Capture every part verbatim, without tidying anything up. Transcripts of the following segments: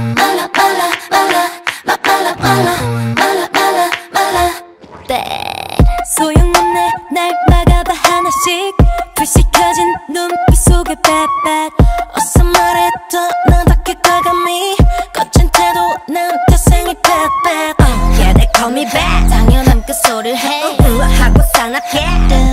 말라 말라 말라 마 말라 말라 말라 말라 말라 소용없네 날 막아봐 하나씩 불씨 켜진 눈빛 속에 bad 어서 말해도 너밖에 과감히 거친 태도 난 태생이 bad bad Yeah they call me bad 당연한 그 소리를 해 우아하고 사납게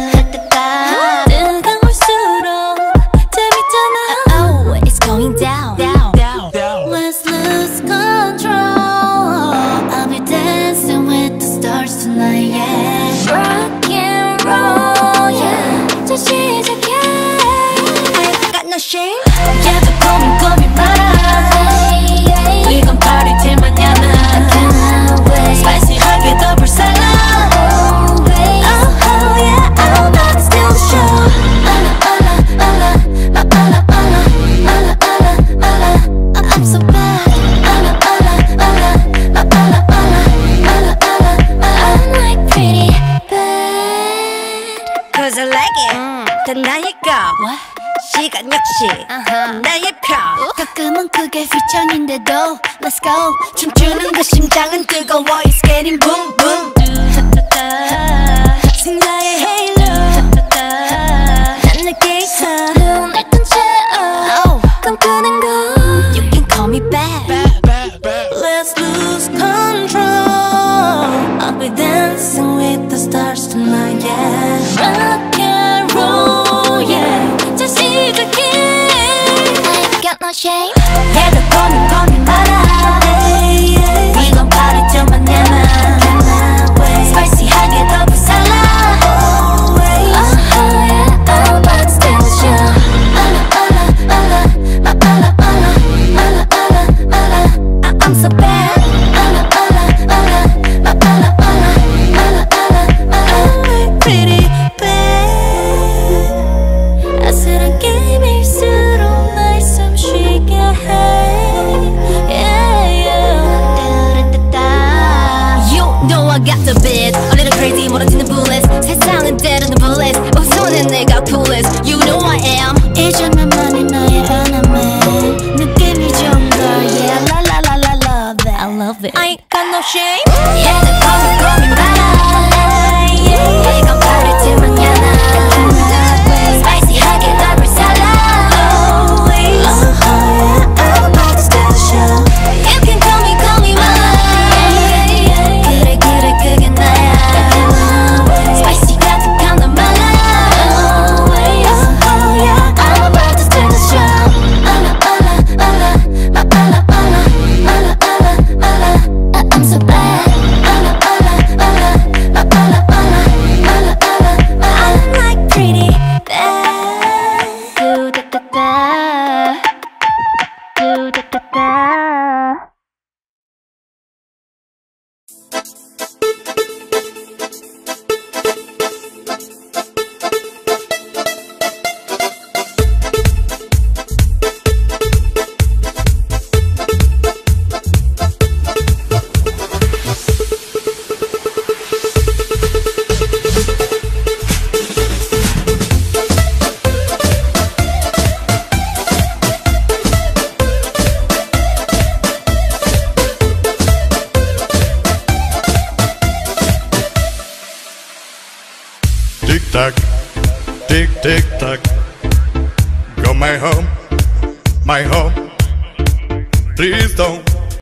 뜨거울수록 재밌잖아 Oh it's going down Let's lose control I'll be dancing with the stars tonight yeah Rock and roll yeah 자 시작해 I got no shame Yeah 저 고민 고민 마라 이건 party till mañana I can't wait Spicy하게 더블 살라 Oh oh yeah I'm about to steal the show Mala mala mala ma mala mala mala mala mala I'm so bad Mala mala mala ma mala mala mala mala I'm like pretty bad Cause I like it 단 나의 거 시간 역시 나의 편 가끔은 그게 휘청인데도 Let's go 춤추는 그 심장은 뜨거워 It's getting boom boom 승자의 halo 난 내게 있어 눈을 뜬 채 꿈꾸는 거 You can call me bad Let's lose control I'll be dancing with the stars tonight yeah Rock and roll yeah 자 시작해 I got no shame Yeah 너 고민 고민 마라 이건 party till mañana Spicy하게 더 불살라 Oh yeah I'm about to steal the show Mala mala mala ma mala mala mala mala mala I'm so bad Mala mala mala ma mala mala mala mala I'm like pretty bad 아슬한 게임일수록 날 숨쉬게 해 Yeah yeah You know I got the beat A little crazy 멀어지는 bullets 세상은 때로는 bullets 우선은 내가 coolest You know I am 이제 나만이 너의 enemy 느낌이 좀 더 Yeah la la la la love it I love it I ain't got no shame Yeah 내 고민 고민 마라 Yeah 이건 party till mañana Spicy하게 더 불살라 Oh yeah I'm about to steal the show You can call me call me mine 그래 그래 그게 나야 Spicy 가득한 넌 말라 Oh yeah I'm about to steal the show Mala mala mala ma mala mala mala mala mala I'm so bad Mala mala mala ma mala mala mala mala I'm like pretty bad Do da da da Do da da da Tick tock, tick tick tock. Go my home, my home. Please don't